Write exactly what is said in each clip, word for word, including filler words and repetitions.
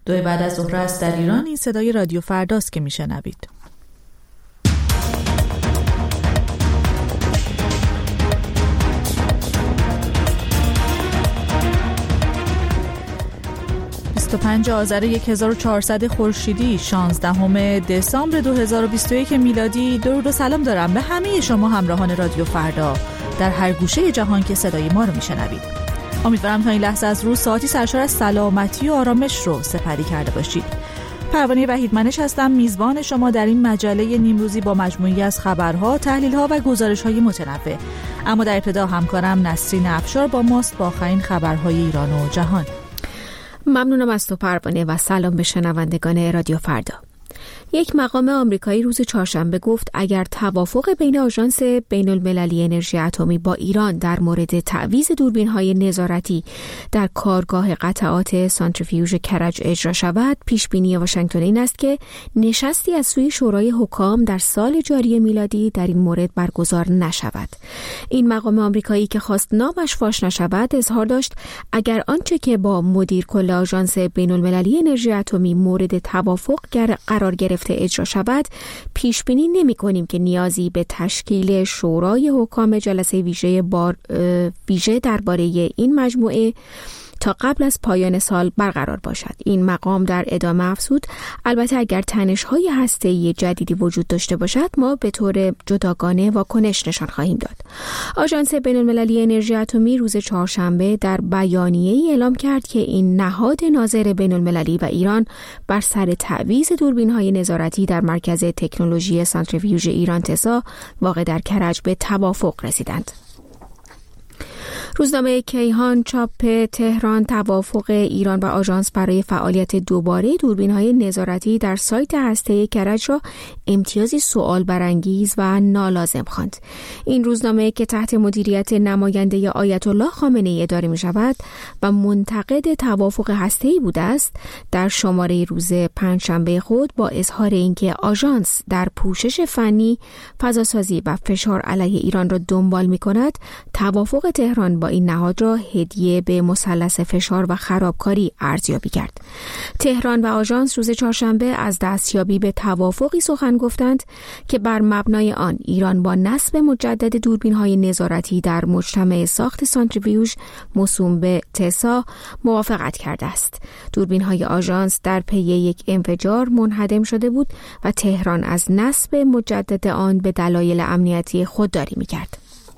دو بعد از ظهر است در ایران. این صدای رادیو فرداست که میشنوید. بیست و پنج آذر هزار و چهارصد خورشیدی، شانزدهم دسامبر دو هزار و بیست و یک میلادی. درود و سلام دارم به همه شما همراهان رادیو فردا در هر گوشه جهان که صدای ما رو میشنوید. امیدوارم تا این لحظه از روز ساعتی سرشار از سلامتی و آرامش رو سپری کرده باشید. پروانه وحیدمنش هستم، میزبان شما در این مجله نیمروزی با مجموعی از خبرها، تحلیل‌ها و گزارش‌های متنوع. اما در ابتدا همکارم نسرین افشار با ماست با آخرین خبرهای ایران و جهان. ممنونم از تو پروانه و سلام به شنوندگان رادیو فردا. یک مقام آمریکایی روز چهارشنبه گفت اگر توافق بین آژانس بین‌المللی انرژی اتمی با ایران در مورد تعویض دوربین‌های نظارتی در کارگاه قطعات سانتریفیوژ کرج اجرا شود، پیشبینی واشنگتن این است که نشستی از سوی شورای حکام در سال جاری میلادی در این مورد برگزار نشود. این مقام آمریکایی که خواست نامش فاش نشود اظهار داشت اگر آنچه که با مدیر کل آژانس بین‌المللی انرژی اتمی مورد توافق قرار گرفته اجرا شود، پیش بینی نمی کنیم که نیازی به تشکیل شورای حکام جلسه ویژه بار ویژه درباره این مجموعه تا قبل از پایان سال برقرار باشد. این مقام در ادامه افزود البته اگر تنش‌های هسته‌ای جدیدی وجود داشته باشد ما به طور جداگانه واکنش نشان خواهیم داد. آژانس بین‌المللی انرژی اتمی روز چهارشنبه در بیانیه‌ای اعلام کرد که این نهاد ناظر بین‌المللی و ایران بر سر تعویض دوربین‌های نظارتی در مرکز تکنولوژی سانتریفیوژ ایران تسا واقع در کرج به توافق رسیدند. روزنامه کیهان چاپ تهران توافق ایران و آژانس برای فعالیت دوباره دوربین‌های نظارتی در سایت هسته کرج را امتیازی سوال برانگیز و نالازم خواند. این روزنامه که تحت مدیریت نماینده آیت الله خامنه‌ای اداره می‌شود و منتقد توافق هسته‌ای بوده است، در شماره روز پنجشنبه خود با اظهار اینکه آژانس در پوشش فنی، فضاسازی و فشار علیه ایران را دنبال می‌کند، توافق تهران با این نهاد را هدیه به مثلث فشار و خرابکاری ارزیابی کرد. تهران و آژانس روز چهارشنبه از دستیابی به توافقی سخن گفتند که بر مبنای آن ایران با نصب مجدد دوربین‌های نظارتی در مجتمع ساخت سانتریفیوژ موسوم به تسا موافقت کرده است. دوربین‌های آژانس در پی یک انفجار منهدم شده بود و تهران از نصب مجدد آن به دلایل امنیتی خودداری می‌کرد.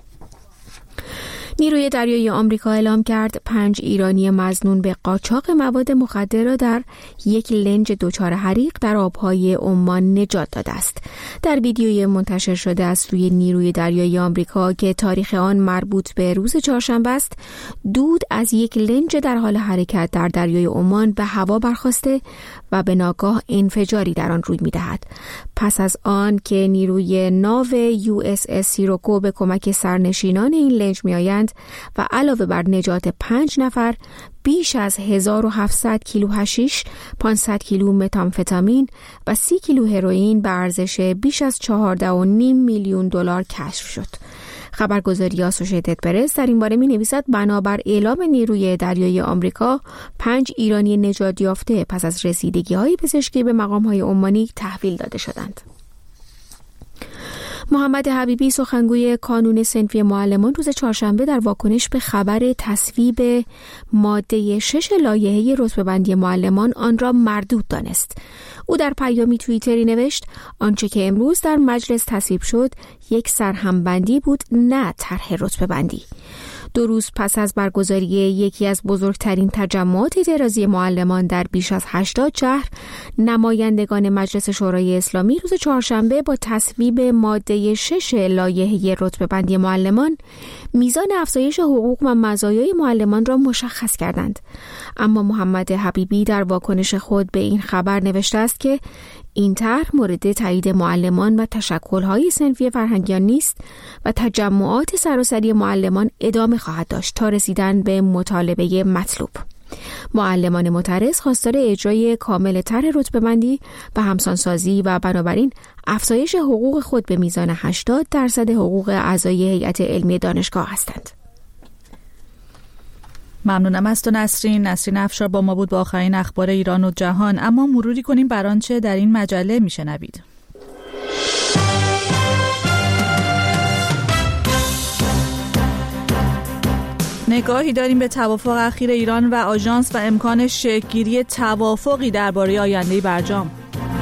نیروی دریایی آمریکا اعلام کرد پنج ایرانی مظنون به قاچاق مواد مخدر را در یک لنج دچار حریق در آبهای عمان نجات داده است. در ویدیوی منتشر شده از سوی نیروی دریایی آمریکا که تاریخ آن مربوط به روز چهارشنبه است، دود از یک لنج در حال حرکت در دریای عمان به هوا برخاسته و به ناگاه انفجاری در آن روی می‌دهد. پس از آن که نیروی ناو یو اس اس سیروکو به کمک سرنشینان این لنج می‌آیند و علاوه بر نجات پنج نفر بیش از هزار و هفتصد کیلو حشیش، پانصد کیلو متامفتامین و سی کیلو هروئین به ارزش بیش از چهارده و نیم میلیون دلار کشف شد. خبرگزاری آسوشیتد پرس در این باره می نویسد بنابر اعلام نیروی دریایی آمریکا پنج ایرانی نجات یافته پس از رسیدگی های پزشکی به مقام های عمانی تحویل داده شدند. محمد حبیبی سخنگوی کانون صنفی معلمان روز چهارشنبه در واکنش به خبر تصویب ماده شش لایحه رتبه‌بندی معلمان آن را مردود دانست. او در پیامی توییتری نوشت آنچه که امروز در مجلس تصویب شد یک سرهمبندی بود، نه طرح رتبه‌بندی. دو روز پس از برگزاری یکی از بزرگترین تجمعات اعتراضی معلمان در بیش از هشتاد شهر، نمایندگان مجلس شورای اسلامی روز چهارشنبه با تصویب ماده شش لایحه رتبه‌بندی معلمان میزان افزایش حقوق و مزایای معلمان را مشخص کردند. اما محمد حبیبی در واکنش خود به این خبر نوشته است که این طرح مورد تایید معلمان و تشکل‌های صنفی فرهنگیان نیست و تجمعات سراسری معلمان ادامه خواهد داشت تا رسیدن به مطالبه مطلوب. معلمان معترض خواستار اجرای کامل طرح رتبه‌بندی و همسانسازی و بنابراین افزایش حقوق خود به میزان هشتاد درصد حقوق اعضای هیئت علمی دانشگاه هستند. ممنونم از تو نسرین. نسرین افشار با ما بود با آخرین اخبار ایران و جهان. اما مروری کنیم بر آنچه در این مجله میشنوید. نگاهی داریم به توافق اخیر ایران و آژانس و امکان شکل‌گیری توافقی درباره آینده برجام.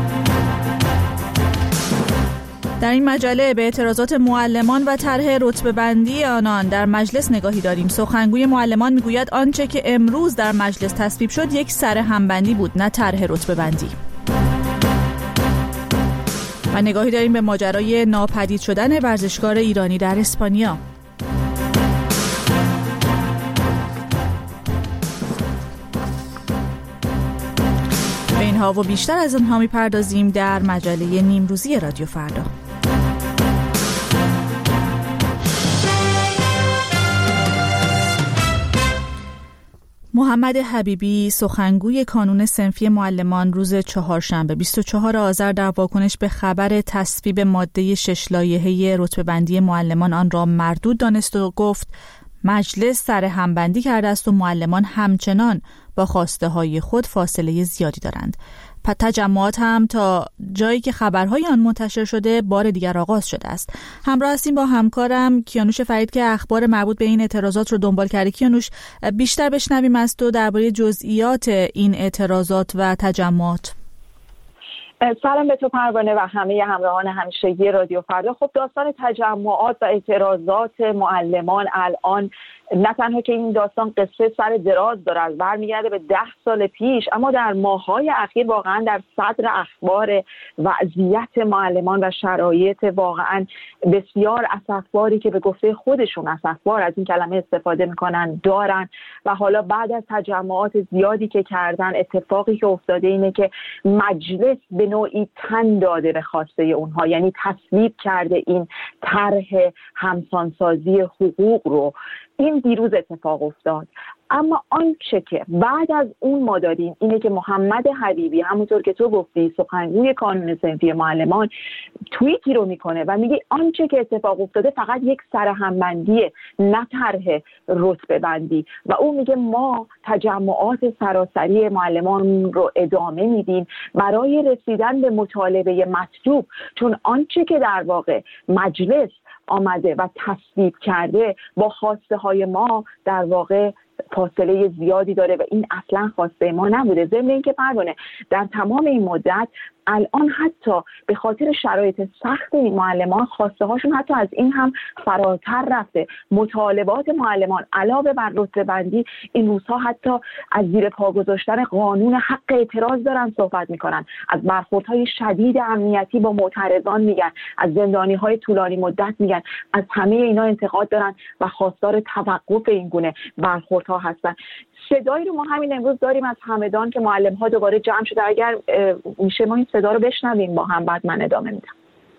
در این مجله به اعتراضات معلمان و طرح رتبه‌بندی آنان در مجلس نگاهی داریم. سخنگوی معلمان میگوید آنچه که امروز در مجلس تصویب شد یک سرهمبندی بود، نه طرح رتبه‌بندی. و نگاهی داریم به ماجرای ناپدید شدن ورزشکار ایرانی در اسپانیا. به اینها و بیشتر از آنها می‌پردازیم در مجله نیمروزی رادیو فردا. محمد حبیبی سخنگوی کانون صنفی معلمان روز چهارشنبه بیست و چهارم آذر در واکنش به خبر تصویب ماده شش لایحه رتبه‌بندی معلمان آن را مردود دانست و گفت مجلس سرهمبندی کرده است و معلمان همچنان با خواسته های خود فاصله زیادی دارند. پس تجمعات هم تا جایی که خبرهای آن منتشر شده بار دیگر آغاز شده است. همراه هستیم با همکارم کیانوش فرید که اخبار مربوط به این اعتراضات رو دنبال کرده. کیانوش، بیشتر بشنویم از تو درباره جزئیات این اعتراضات و تجمعات. سلام به تو پروانه و همه همراهان همیشگی رادیو فردا. خب داستان تجمعات و اعتراضات معلمان الان نه تنها که این داستان قصه سر دراز داره، از برمیگرده به ده سال پیش، اما در ماه‌های اخیر واقعا در صدر اخبار وضعیت معلمان و شرایط واقعا بسیار اسفباری که به گفته خودشون اسفبار از این کلمه استفاده میکنن دارن. و حالا بعد از تجمعات زیادی که کردن، اتفاقی که افتاده اینه که مجلس به نوعی تن داده به خواسته اونها، یعنی تصویب کرده این طرح همسانسازی حقوق رو. این دیروز اتفاق افتاد. اما آنچه که بعد از اون ما داریم اینه که محمد حبیبی همونطور که تو گفتی سخنگوی کانون صنفی معلمان توییتی رو میکنه و میگه آنچه که اتفاق افتاده فقط یک سرهمبندیه، نه طرح رتبه بندی. و اون میگه ما تجمعات سراسری معلمان رو ادامه میدیم برای رسیدن به مطالبه مطلوب، چون آنچه که در واقع مجلس آمده و تصویب کرده با خواسته های ما در واقع فاصله زیادی داره و این اصلا خواسته ما نبوده. ضمن اینکه پروانه در تمام این مدت الان حتی به خاطر شرایط سخت این معلمان خواسته هاشون حتی از این هم فراتر رفته. مطالبات معلمان علاوه بر رتبه بندی این روزها حتی از زیر پا گذاشتن قانون حق اعتراض دارن صحبت میکنن، از برخوردهای شدید امنیتی با معترضان میگن، از زندانی‌های طولانی مدت میگن، از همه اینا انتقاد دارن و خواستار توقف این گونه برخوردها هستن. صدایی رو ما همین امروز داریم از همدان که معلم‌ها دوباره جمع شده. اگر میشه ما این صدا رو بشنویم با هم، بعد من ادامه میدم.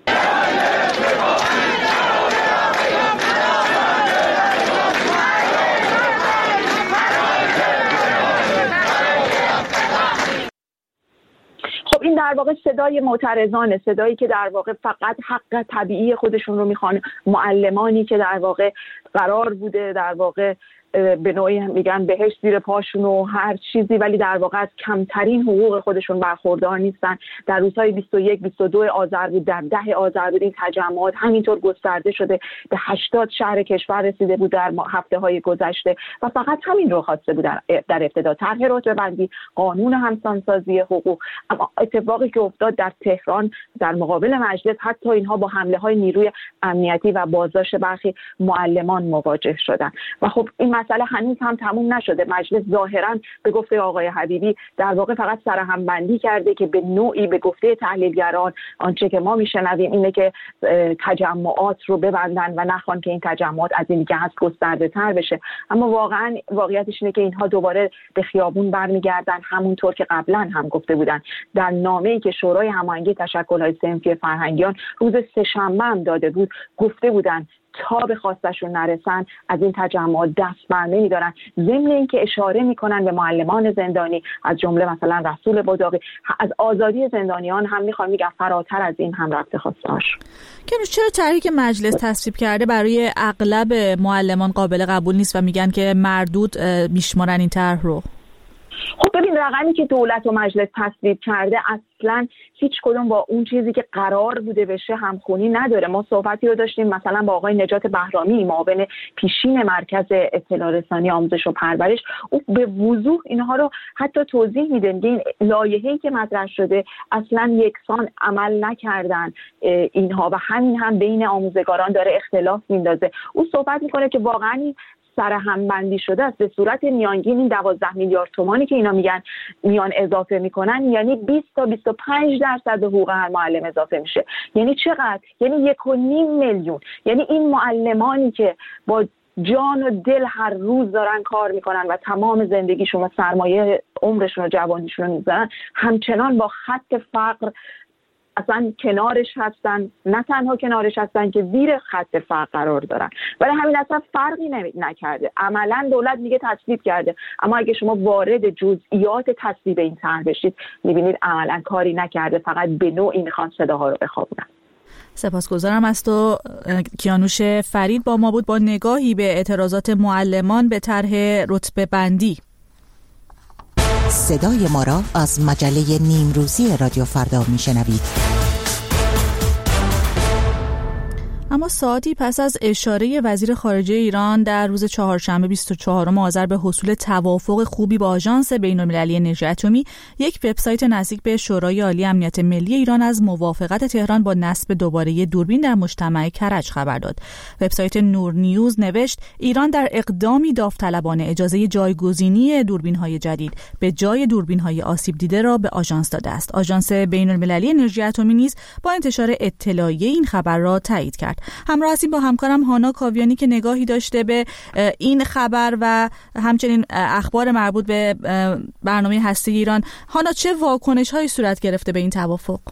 خب این در واقع صدای معترضانه، صدایی که در واقع فقط حق طبیعی خودشون رو میخوان. معلمانی که در واقع قرار بوده در واقع به نوعی میگن بهش زیر پاشون و هر چیزی، ولی در واقع از کمترین حقوق خودشون برخوردار نیستن. در روزهای بیست و یک بیست و دو آذر بود، در ده آذر بود این تجمعات همینطور گسترده شده به هشتاد شهر کشور رسیده بود در هفته های گذشته و فقط همین رو خواسته بود در, در ابتدا، طرح رتبه بندی، قانون همسانسازی حقوق. اما اتفاقی که افتاد در تهران در مقابل مجلس، حتی اینها با حمله های نیروی امنیتی و بازداشت برخی معلمان مواجه شدن و خب این مسئله هنوز هم تموم نشده. مجلس ظاهراً به گفته آقای حبیبی در واقع فقط سرهمبندی کرده که به نوعی به گفته تحلیلگران آنچه که ما میشنویم اینه که تجمعات رو ببندن و نخوان که این تجمعات از این که هست گسترده تر بشه. اما واقعاً واقعیتش اینه که اینها دوباره به خیابون برمیگردن، همونطور که قبلا هم گفته بودن. در نامه‌ای که شورای هماهنگی تشکل‌های صنفی فرهنگیان روز سه‌شنبه هم داده بود گفته بودن تا به خواستشون نرسن از این تجمعات دست برنمی دارن. ضمن اینکه اشاره میکنن به معلمان زندانی از جمله مثلا رسول باداقی، از آزادی زندانیان هم میخوان، میگن فراتر از این هم رفته خواستهاش. کیانوش، چرا طرحی که مجلس تصویب کرده برای اغلب معلمان قابل قبول نیست و میگن که مردود میشمارن این طرح رو؟ خب ببین، رقمی که دولت و مجلس تصویب کرده اصلا هیچ کدوم با اون چیزی که قرار بوده بشه همخونی نداره. ما صحبتی رو داشتیم مثلا با آقای نجات بهرامی، معاون پیشین مرکز اطلاع رسانی آموزش و پرورش، او به وضوح اینها رو حتی توضیح میده، میگه این لایحه‌ای که مطرح شده اصلا یکسان عمل نکردن اینها و همین هم بین آموزگاران داره اختلاف میندازه. او صحبت میکنه که واقعا سر هم بندی شده است. به صورت میانگین این دوازده میلیارد تومانی که اینا میگن میان اضافه میکنن، یعنی بیست تا بیست و پنج درصد حقوق هر معلم اضافه میشه. یعنی چقدر؟ یعنی یک و نیم میلیون. یعنی این معلمانی که با جان و دل هر روز دارن کار میکنن و تمام زندگیشون و سرمایه عمرشون و جوانیشون رو میذارن، همچنان با خط فقر اصلا کنارش هستن. نه تنها کنارش هستن که زیر خط فقر قرار دارن. برای همین اصلا فرقی نکرده. عملا دولت میگه تصویب کرده، اما اگه شما وارد جزئیات تصویب این طرح بشید میبینید عملا کاری نکرده، فقط به نوعی میخوان صداها رو بخوابونن. سپاسگزارم از تو. کیانوش فرید با ما بود با نگاهی به اعتراضات معلمان به طرح رتبه بندی. صدای ما را از مجله نیمروزی رادیو فردا میشنوید. اما ساعتی پس از اشاره وزیر خارجه ایران در روز چهارشنبه بیست و چهارم آذر به حصول توافق خوبی با آژانس بین‌المللی انرژی اتمی، یک وبسایت نزدیک به شورای عالی امنیت ملی ایران از موافقت تهران با نصب دوباره دوربین در مجتمع کرج خبر داد. وبسایت نور نیوز نوشت ایران در اقدامی داوطلبانه اجازه جایگزینی دوربین‌های جدید به جای دوربین‌های آسیب دیده را به آژانس داده است. آژانس بین‌المللی انرژی اتمی نیز با انتشار اطلاعیه این خبر را تایید کرد. همراه هستیم با همکارم هانا کاویانی که نگاهی داشته به این خبر و همچنین اخبار مربوط به برنامه هسته ایران. هانا، چه واکنش‌هایی صورت گرفته به این توافق؟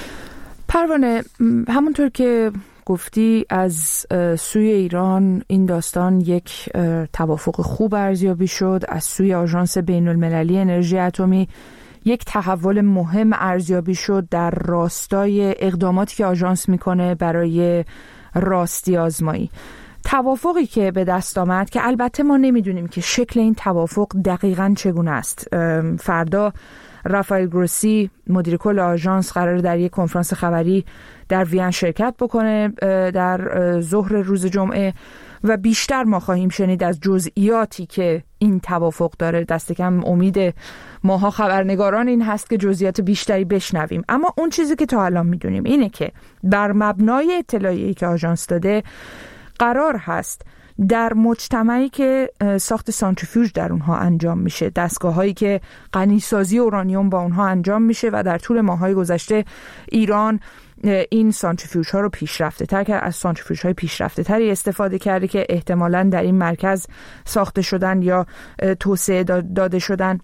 پروانه، همونطور که گفتی از سوی ایران این داستان یک توافق خوب ارزیابی شد، از سوی آژانس بین‌المللی انرژی اتمی یک تحول مهم ارزیابی شد در راستای اقداماتی که آژانس میکنه برای راستی آزمایی. توافقی که به دست آمد که البته ما نمیدونیم که شکل این توافق دقیقاً چگونه است. فردا رافائل گروسی مدیر کل آژانس قراره در یک کنفرانس خبری در وین شرکت بکنه در ظهر روز جمعه و بیشتر ما خواهیم شنید از جزئیاتی که این توافق داره. دست کم امید ماها خبرنگاران این هست که جزئیات بیشتری بشنویم. اما اون چیزی که تا الان میدونیم اینه که بر مبنای اطلاعیه‌ای که آژانس داده قرار هست در مجتمعی که ساخت سانتریفیوژ در اونها انجام میشه، دستگاه‌هایی که غنیسازی اورانیوم با اونها انجام میشه و در طول ماه‌های گذشته ایران این سانتریفیوژ ها رو پیشرفته تر کرد، از سانتریفیوژ های پیشرفته تری استفاده کرده که احتمالاً در این مرکز ساخته شدن یا توسعه داده شدن.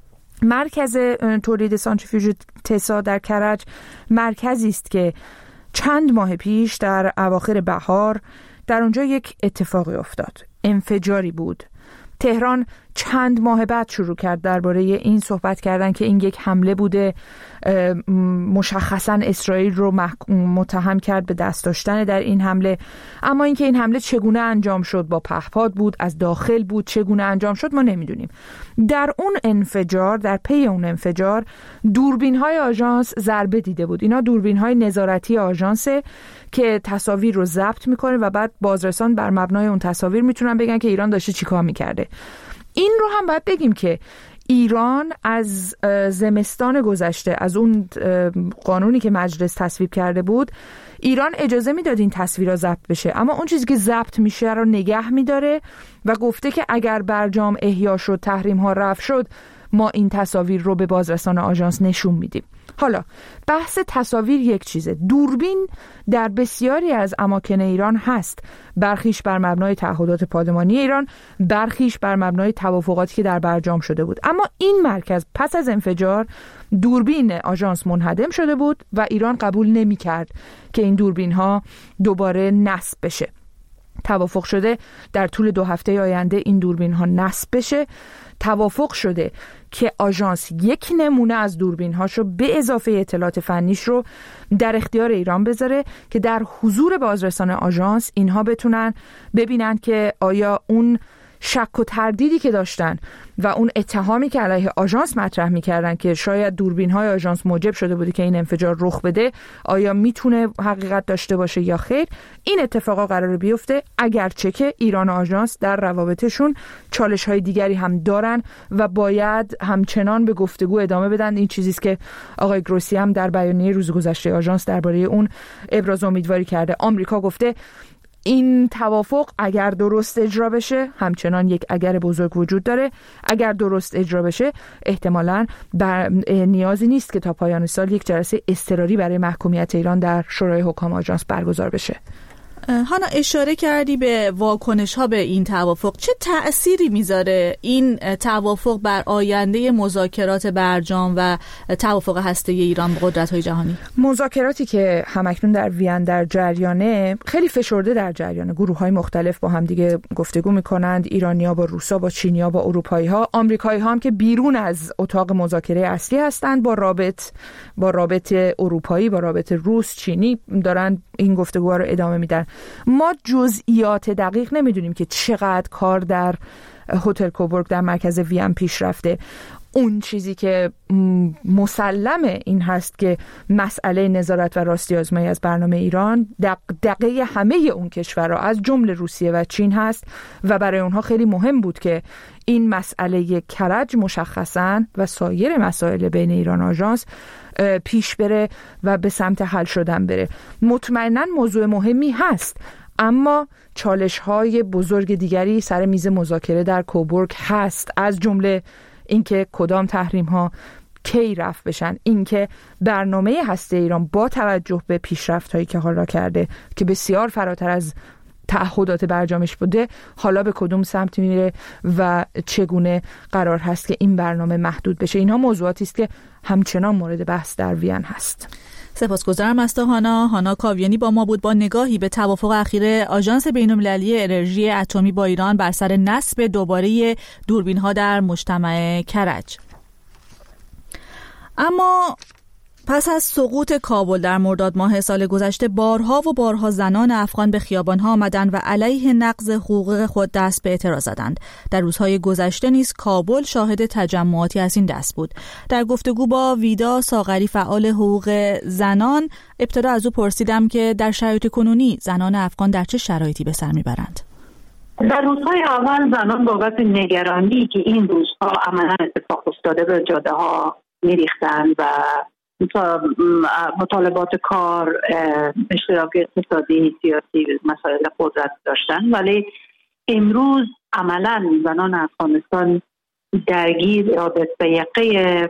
مرکز تولید سانتریفیوژ تسا در کرج مرکزی است که چند ماه پیش در اواخر بهار در اونجا یک اتفاقی افتاد، انفجاری بود. تهران چند ماه بعد شروع کرد درباره این صحبت کردن که این یک حمله بوده، مشخصا اسرائیل رو متهم کرد به دست داشتن در این حمله. اما اینکه این حمله چگونه انجام شد، با پهپاد بود، از داخل بود، چگونه انجام شد ما نمیدونیم. در اون انفجار، در پی اون انفجار دوربین‌های آژانس ضربه دیده بود. اینا دوربین‌های نظارتی آژانسه که تصاویر رو ضبط میکنه و بعد بازرسان بر مبنای اون تصاویر میتونن بگن که ایران داشته چیکار میکرده. این رو هم باید بگیم که ایران از زمستان گذشته، از اون قانونی که مجلس تصویب کرده بود، ایران اجازه میداد این تصویرها ضبط بشه، اما اون چیزی که ضبط میشه رو نگه میداره و گفته که اگر برجام احیا شد، تحریم ها رفع شد، ما این تصاویر رو به بازرسان آژانس نشون میدیم. حالا بحث تصاویر یک چیزه، دوربین در بسیاری از اماکن ایران هست، برخیش بر مبنای تعهدات پارلمانی ایران، برخیش بر مبنای توافقاتی که در برجام شده بود. اما این مرکز پس از انفجار دوربین آژانس منهدم شده بود و ایران قبول نمی کرد که این دوربین ها دوباره نصب بشه. توافق شده در طول دو هفته آینده این دوربین ها نصب بشه. توافق شده که آژانس یک نمونه از دوربین هاشو به اضافه اطلاعات فنیش رو در اختیار ایران بذاره که در حضور بازرسان آژانس اینها بتونن ببینن که آیا اون شک و تردیدی که داشتن و اون اتهامی که علیه آژانس مطرح می‌کردن که شاید دوربین‌های آژانس موجب شده بوده که این انفجار رخ بده، آیا میتونه حقیقت داشته باشه یا خیر. این اتفاقا قراره بیفته، اگرچه که ایران و آژانس در روابطشون چالش‌های دیگری هم دارن و باید همچنان به گفتگو ادامه بدن. این چیزی است که آقای گروسی هم در بیانیه روز گذشته آژانس درباره اون ابراز امیدواری کرده. آمریکا گفته این توافق اگر درست اجرا بشه، همچنان یک اگر بزرگ وجود داره، اگر درست اجرا بشه احتمالاً نیازی نیست که تا پایان سال یک جلسه اضطراری برای محکومیت ایران در شورای حکام آژانس برگزار بشه. هانا، اشاره کردی به واکنش ها به این توافق. چه تأثیری میذاره این توافق بر آینده مذاکرات برجام و توافق هسته‌ای ایران با قدرت‌های جهانی؟ مذاکراتی که همکنون در وین در جریانه، خیلی فشرده در جریانه، گروه‌های مختلف با هم دیگه گفتگو میکنند، ایرانی‌ها با روسا، با چینی‌ها، با اروپایی‌ها، آمریکایی‌ها هم که بیرون از اتاق مذاکره اصلی هستند با رابط با رابط اروپایی، با رابط روس چینی دارن این گفتگوها رو ادامه میدن. ما جزئیات دقیق نمیدونیم که چقدر کار در هتل کوبورگ در مرکز وین پیش رفته. اون چیزی که مسلمه این هست که مسئله نظارت و راستی آزمایی از برنامه ایران دغدغه همه اون کشورها از جمله روسیه و چین هست و برای اونها خیلی مهم بود که این مسئله کرج مشخصاً و سایر مسائل بین ایران و آژانس پیش بره و به سمت حل شدن بره. مطمئناً موضوع مهمی هست، اما چالش‌های بزرگ دیگری سر میز مذاکره در کوبورگ هست، از جمله اینکه کدام تحریم‌ها کی رفع بشن، اینکه برنامه هسته ایران با توجه به پیشرفت‌هایی که حالا کرده که بسیار فراتر از تعهدات برجامش بوده، حالا به کدوم سمت میره و چگونه قرار هست که این برنامه محدود بشه. اینها موضوعاتی است که همچنان مورد بحث در وین هست. سپاسگزارم از تو هانا. هانا کاویانی با ما بود با نگاهی به توافق اخیر آژانس بین‌المللی انرژی اتمی با ایران بر سر نصب دوباره دوربین‌ها در مجتمع کرج. اما پس از سقوط کابل در مرداد ماه سال گذشته، بارها و بارها زنان افغان به خیابان‌ها آمدند و علیه نقض حقوق خود دست به اعتراض زدند. در روزهای گذشته نیز کابل شاهد تجمعاتی از این دست بود. در گفتگو با ویدا ساغری فعال حقوق زنان، ابتدا از او پرسیدم که در شرایط کنونی زنان افغان در چه شرایطی به سر میبرند؟ در روزهای اول زنان بابت نگرانی که این روزها عملاً اتفاق افتاده به جاده‌ها می‌ریختند و مطالبات کار، اشتراک اقتصادی، سیاسی، مسائل قدرت داشتن، ولی امروز عملا زنان افغانستان درگیر یا به سیقه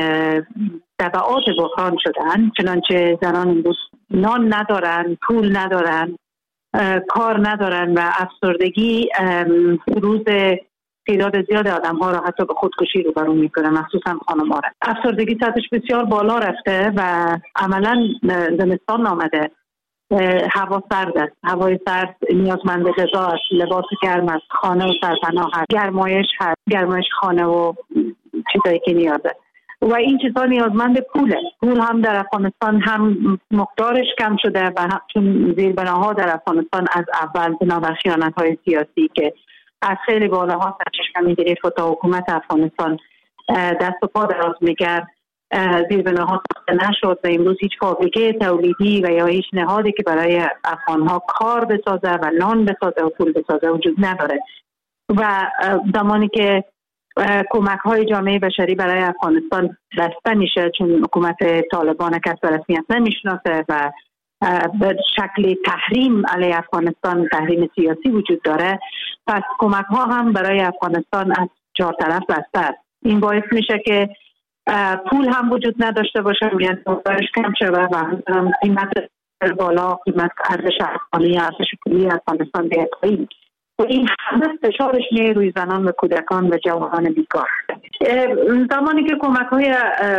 تبعات بحران شدن. چنانچه زنان امروز نان ندارن، پول ندارن، کار ندارن و افسردگی روز تعداد زیاد آدم ها را حتی به خودکشی رو برون میکنه، مخصوصا خانم ها. افسردگی سطحش بسیار بالا رفته و عملا زمستان آمده، هوا سرد است، هوای سرد نیازمند غذا است، لباس گرم است، خانه و سرپناه هست، گرمایش هست، گرمایش خانه و چیزایی که نیازه و این چیزها نیازمند پوله. پول هم در افغانستان هم مقدارش کم شده و چون زیربناها در افغانستان از اول بنابر خیانت‌های سیاسی که از خیلی بالاها سرچشمه می‌گرفت و تا حکومت افغانستان دست و پا دراز می‌کرد، زیربناها ساخته نشد و امروز هیچ فابریکه تولیدی و یا هیچ نهادی که برای افغان‌ها کار بسازه و نان بسازه و پول بسازه وجود نداره و زمانی که کمک‌های جامعه بشری برای افغانستان بسته میشه چون حکومت طالبان کس به رسمیت نمیشناسه و به شکل تحریم علیه افغانستان، تحریم سیاسی وجود داره، پس کمک ها هم برای افغانستان از چهار طرف بسته است. این باعث میشه که پول هم وجود نداشته باشه، یعنی مقدارش کم شده و قیمت بالا، قیمت ارزش افغانی، ارزش پولی افغانستان بیاد پایین و این همه فشارش میاد روی زنان و کودکان و جوانان بیکار. زمانی که کمک‌های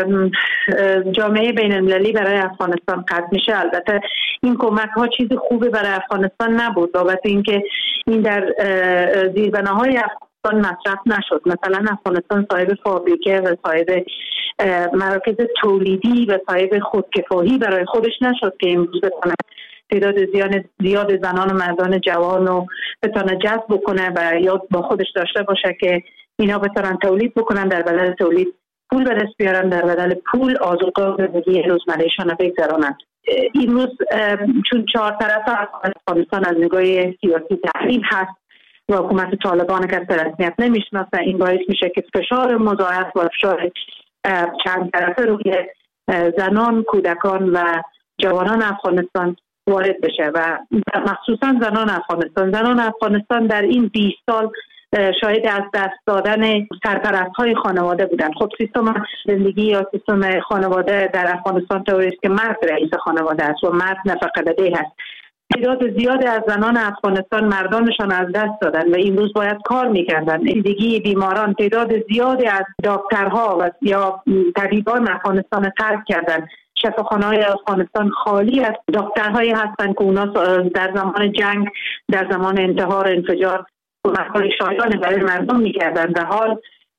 جامعه بین‌المللی برای افغانستان قطع میشه، البته این کمک‌ها چیز خوبی برای افغانستان نبود، بابت اینکه این در زیربناهای افغانستان مصرف نشد. مثلا افغانستان صاحب فابریکه و صاحب مراکز تولیدی و صاحب خودکفایی برای خودش نشد که امروز بتونه تعداد زیاد زنان و مردان جوان رو بتونه جذب بکنه و یا با خودش داشته باشه که اینا بتونن تولید بکنن، در بدل تولید پول به دست بیارن، در بدل پول آذوقه و زندگی روزمرهشان رو بگذرانن. این روز چون چهار طرف افغانستان از نگاه سیاسی تحریم هست و حکومت طالبان که به رسمیت نمیشناسه، این باعث میشه که فشار مضاعف و فشار چند طرفه روی زنان، کودکان و جوانان افغانستان وارد بشه و مخصوصا زنان افغانستان. زنان افغانستان در این بیست سال شاهد از دست دادن سرپرست‌های خانواده بودن. خب سیستم زندگی یا سیستم خانواده در افغانستان طوری است که مرد رئیس خانواده است و مرد نفقه دهنده است. تعداد زیادی از زنان افغانستان مردانشان از دست دادن و امروز باید کار میکردن. زندگی بیماران، تعداد زیادی از دکترها و یا طبیبان افغانستان ترک کردن. شفاخانه‌های افغانستان خالی از دکترهایی هستند که اونا در زمان جنگ، در زمان انتحار، انفجار کمک‌های شایان برای مردم می‌کردند. در حال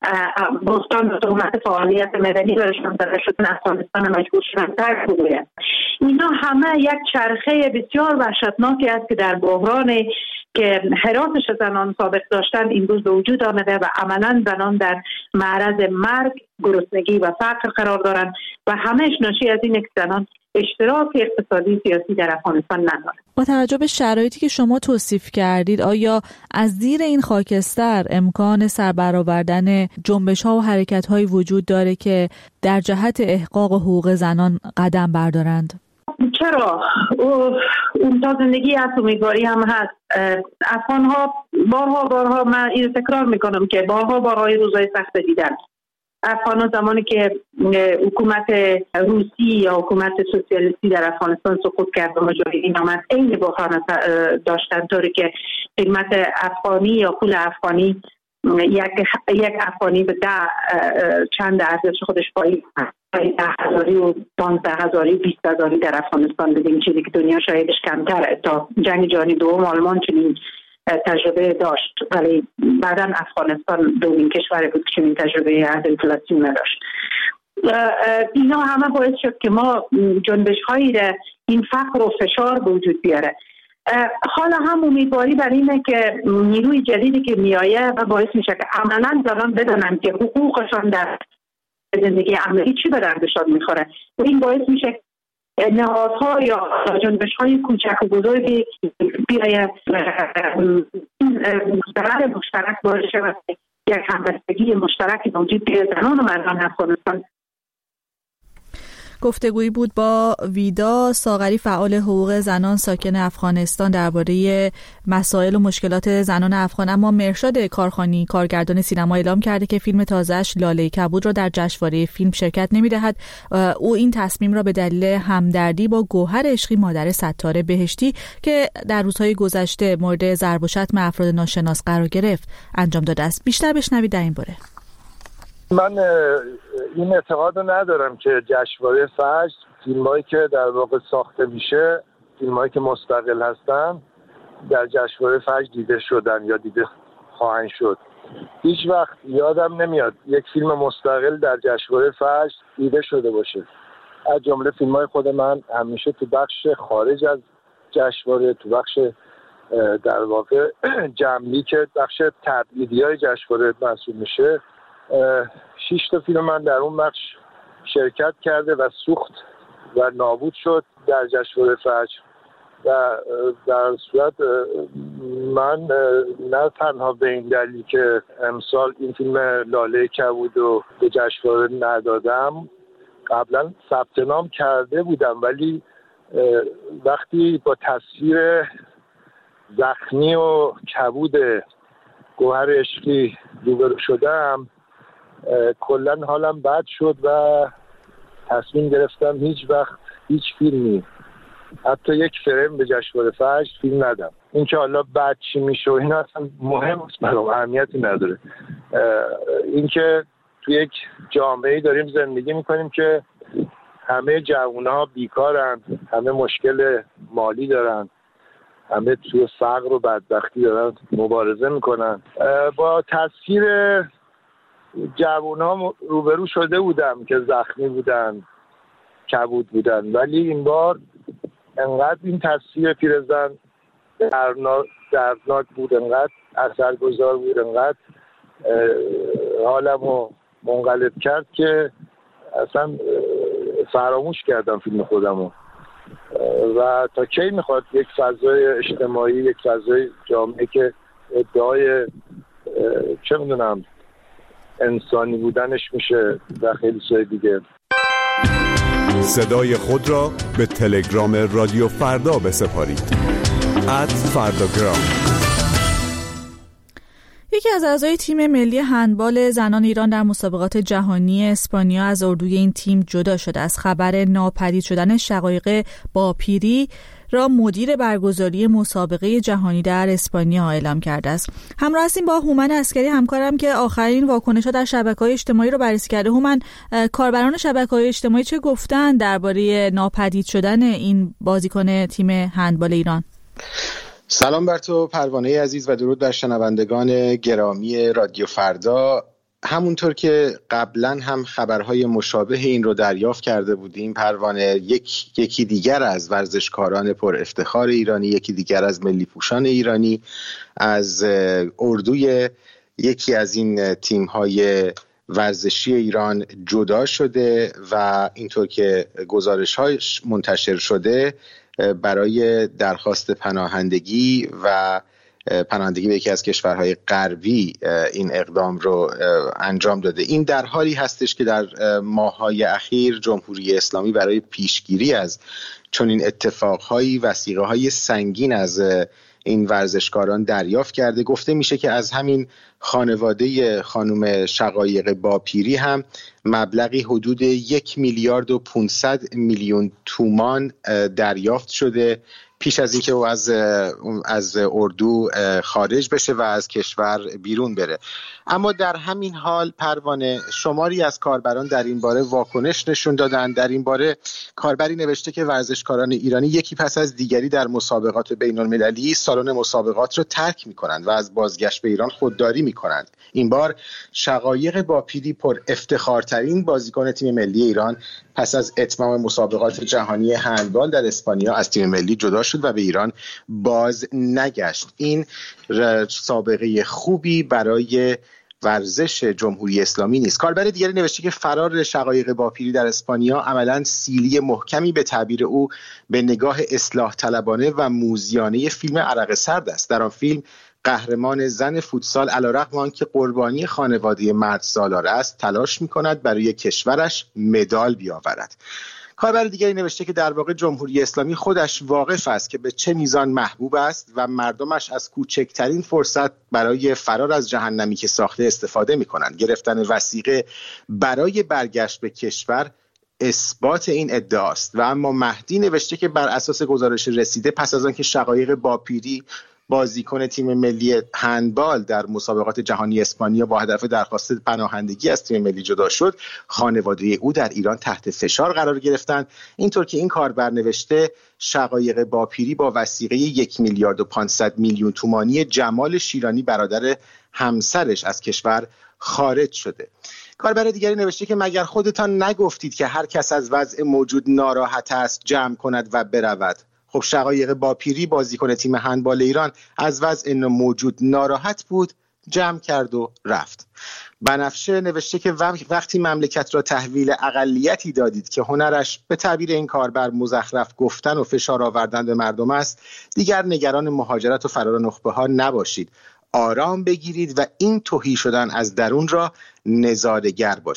بستان و تهمت فعالیت مدنی برشان زده شدن افغانستان مجبور شدن ترک بگویند. اینا همه یک چرخه بسیار وحشتناکی است که در بحران که حراسش زنان سابق داشتن این روز به وجود آمده و عملا زنان در معرض مرگ، گرسنگی و فقر قرار دارند و همهش ناشی از این که زنان اشتراک اقتصادی سیاسی در افغانستان ندارند. با توجه به شرایطی که شما توصیف کردید، آیا از زیر این خاکستر امکان سربرآوردن جنبش‌ها و حرکت‌های وجود داره که در جهت احقاق حقوق زنان قدم بردارند؟ چرا؟ اون تا زندگی هست، امیدواری هم هست. افغان ها بارها بارها من این تکرار میکنم که بارها بارها روزهای سخت دیدن. افغان ها زمانی که حکومت روسی یا حکومت سوسیالیستی در افغانستان سقوط کرد و مجاهدین آمد، این بحران داشتن، طوری که قیمت افغانی یا پول افغانی یک یک افغانی به ده چند ارزش خودش پایین ده هزاری و پانزده هزاری بیست هزاری در افغانستان بدیم، چیزی که دنیا شاهدش کمتر. تا جنگ جهانی دوم آلمان چنین تجربه داشت، ولی بعدا افغانستان دومین کشور بود که چنین تجربه از انفلاسیون نداشت. اینا همه باعث شد که ما جنبش هایی در این فقر و فشار به وجود بیاره. حالا هم امیدواری بر اینه که نیروی جدیدی که میآیه و باعث میشه که عملا زنان بدونن که حقوقشان در زندگی عملی چی به دردشان میخوره و این باعث میشه نهادها یا جنبش‌های کوچک و بزرگی بیاید ضرر مشترک باشه و یک همبستگی مشترک موجود بین زنان و مردان افغانستان. گفتگویی بود با ویدا ساغری، فعال حقوق زنان ساکن افغانستان، درباره مسائل و مشکلات زنان افغان. اما مرشاد کارخانی، کارگردان سینما، اعلام کرده که فیلم تازه‌اش لاله کبود را در جشنواره فیلم شرکت نمی‌دهد. او این تصمیم را به دلیل همدردی با گوهر عشقی، مادر ستاره بهشتی که در روزهای گذشته مورد ضرب و شتم افراد ناشناس قرار گرفت انجام داده است. بیشتر بشنوید در این باره. من این اعتقاد رو ندارم که جشنواره فجر فیلمایی که در واقع ساخته میشه، فیلمایی که مستقل هستن، در جشنواره فجر دیده شدن یا دیده خواهند شد. هیچ وقت یادم نمیاد یک فیلم مستقل در جشنواره فجر دیده شده باشه. از جمله فیلمای خود من همیشه تو بخش خارج از جشنواره، تو بخش در واقع جمعی که بخش تبعیدی‌های جشنواره محسوب میشه، شش تا فیلم من در اون بخش شرکت کرده و سوخت و نابود شد در جشنواره فجر. و در صورت من نه تنها به این دلیل که امسال این فیلم لاله کبود رو به جشنواره ندادم، قبلا ثبت نام کرده بودم، ولی وقتی با تصویر زخمی و کبود گوهر عشقی روبرو شدم، کلا حالم بد شد و تصمیم گرفتم هیچ وقت هیچ فیلمی حتی یک فریم به جشنواره فجر فیلم ندم. اینکه حالا بعد چی میشه و اینا اصلا مهم نیست برام، اهمیتی نداره. اینکه تو یک جامعه‌ای داریم زندگی میکنیم که همه جوان‌ها بیکارن، همه مشکل مالی دارن، همه توی فقر و بدبختی دارن مبارزه میکنن. با تصویر جوان‌ها روبرو شده بودم که زخمی بودن، کبود بودن، ولی این بار انقدر این تصویر پیرزن دردناک بود، انقدر اثرگذار بود، انقدر حالمو منقلب کرد که اصلا فراموش کردم فیلم خودمو. و تا کی میخواد یک فضای اجتماعی، یک فضای جامعه که ادعای چه میدونم انسانی بودنش میشه و خیلی چیزای دیگه. صدای خود را به تلگرام رادیو فردا بسپارید. ات فرداگرام. یکی از اعضای تیم ملی هندبال زنان ایران در مسابقات جهانی اسپانیا از اردوی این تیم جدا شده. از خبر ناپدید شدن شقایق باپیری را مدیر برگزاری مسابقه جهانی در اسپانیا اعلام کرده است. همراه هستیم با هومن عسکری همکارم که آخرین واکنش‌ها در شبکه‌های اجتماعی رو بررسی کرده. هومن، کاربران شبکه‌های اجتماعی چه گفتن درباره ناپدید شدن این بازیکن تیم هندبال ایران؟ سلام بر تو پروانه عزیز و درود بر شنوندگان گرامی رادیو فردا. همونطور که قبلا هم خبرهای مشابه این رو دریافت کرده بودیم پروانه، یک یکی دیگر از ورزشکاران پر افتخار ایرانی، یکی دیگر از ملی پوشان ایرانی از اردوی یکی از این تیم‌های ورزشی ایران جدا شده و اینطور که گزارش‌هاش منتشر شده برای درخواست پناهندگی و پناهندگی به یکی از کشورهای غربی این اقدام رو انجام داده. این در حالی هستش که در ماه‌های اخیر جمهوری اسلامی برای پیشگیری از چنین اتفاقهایی وثیقه‌های سنگین از این ورزشکاران دریافت کرده. گفته میشه که از همین خانواده خانم شقایق باپیری هم مبلغی حدود یک میلیارد و پانصد میلیون تومان دریافت شده پیش از اینکه او از از اردو خارج بشه و از کشور بیرون بره. اما در همین حال پروانه، شماری از کاربران در این باره واکنش نشون دادن. در این باره کاربری نوشته که ورزشکاران ایرانی یکی پس از دیگری در مسابقات بین المللی سالن مسابقات را ترک می‌کنند و از بازگشت به ایران خودداری می‌کنند. این بار شقایق باپیری پر افتخارترین بازیکن تیم ملی ایران پس از اتمام مسابقات جهانی هندبال در اسپانیا از تیم ملی جدا شد و به ایران باز نگشت. این سابقه خوبی برای ورزش جمهوری اسلامی نیست. کاربر دیگری نوشته که فرار شقایق باپیری در اسپانیا عملاً سیلی محکمی به تعبیر او به نگاه اصلاح طلبانه و موذیانه فیلم عرق سرد است. در آن فیلم قهرمان زن فوتسال علیرغم آنکه قربانی خانواده مرد سالار است تلاش می‌کند برای کشورش مدال بیاورد. کاربر دیگری نوشته که در واقع جمهوری اسلامی خودش واقف است که به چه میزان محبوب است و مردمش از کوچکترین فرصت برای فرار از جهنمی که ساخته استفاده می‌کنند. گرفتن وثیقه برای برگشت به کشور اثبات این ادعاست. و اما مهدی نوشته که بر اساس گزارش رسیده پس از آنکه شقایق باپیری بازیکن تیم ملی هندبال در مسابقات جهانی اسپانیا با هدف درخواست پناهندگی از تیم ملی جدا شد، خانواده او در ایران تحت فشار قرار گرفتند. اینطور که این کاربر نوشته شقایق باپیری با وثیقه یک میلیارد و پانصد میلیون تومانی جمال شیرانی برادر همسرش از کشور خارج شده. کاربر دیگری نوشته که مگر خودتان نگفتید که هر کس از وضع موجود ناراحت است جمع کند و برود؟ خب شقایق باپیری بازیکن تیم هندبال ایران از وضع موجود ناراحت بود، جمع کرد و رفت. بنفشه نوشته که وقتی مملکت را تحویل اقلیتی دادید که هنرش به تعبیر این کاربر مزخرف گفتن و فشار آوردن به مردم است، دیگر نگران مهاجرت و فرار نخبه ها نباشید. آرام بگیرید و این تهی شدن از درون را نظاره‌گر باشید.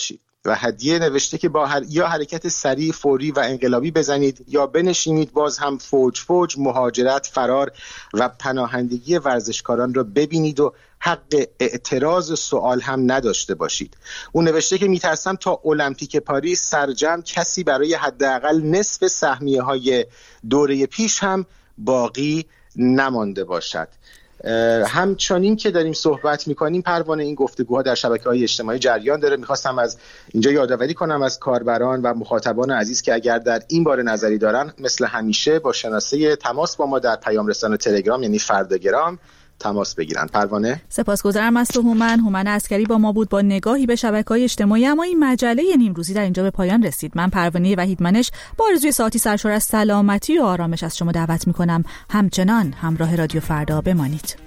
و هدیه نوشته که با هر... یا حرکت سریع، فوری و انقلابی بزنید یا بنشینید، باز هم فوج فوج مهاجرت، فرار و پناهندگی ورزشکاران را ببینید و حق اعتراض و سوال هم نداشته باشید. اون نوشته که میترسم تا المپیک پاریس سرجم کسی برای حداقل نصف سهمیه های دوره پیش هم باقی نمانده باشد. همچنین که داریم صحبت میکنیم پروانه، این گفتگوها در شبکه‌های اجتماعی جریان داره. میخواستم از اینجا یادآوری کنم از کاربران و مخاطبان عزیز که اگر در این باره نظری دارن مثل همیشه با شناسه تماس با ما در پیام رسان تلگرام یعنی فرداگرام تماس بگیرن. پروانه، سپاسگزارم از تو هومن. هومن عسکری با ما بود با نگاهی به شبکه‌های اجتماعی. اما این مجله نیمروزی در اینجا به پایان رسید. من پروانه وحیدمنش با آرزوی ساعتی سرشار از سلامتی و آرامش از شما دعوت می‌کنم همچنان همراه رادیو فردا بمانید.